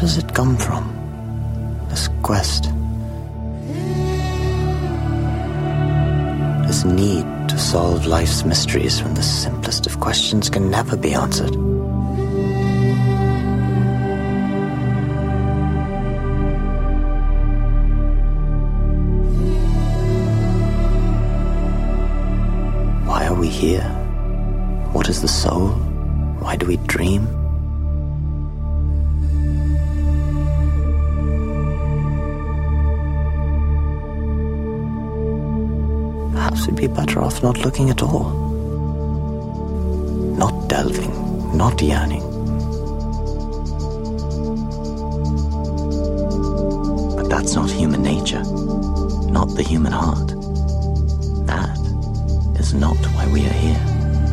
does it come from? This quest. This need to solve life's mysteries when the simplest of questions can never be answered. Why are we here? What is the soul? Why do we dream? Perhaps we'd be better off not looking at all. Not delving, not yearning. But that's not human nature, not the human heart. That is not why we are here.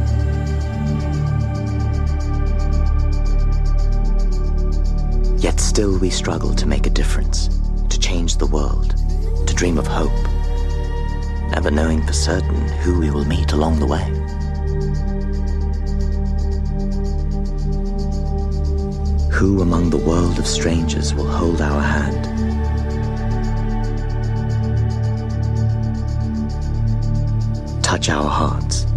Yet still we struggle to make a difference, to change the world, to dream of hope, never knowing for certain who we will meet along the way. Who among the world of strangers will hold our hand? Touch our hearts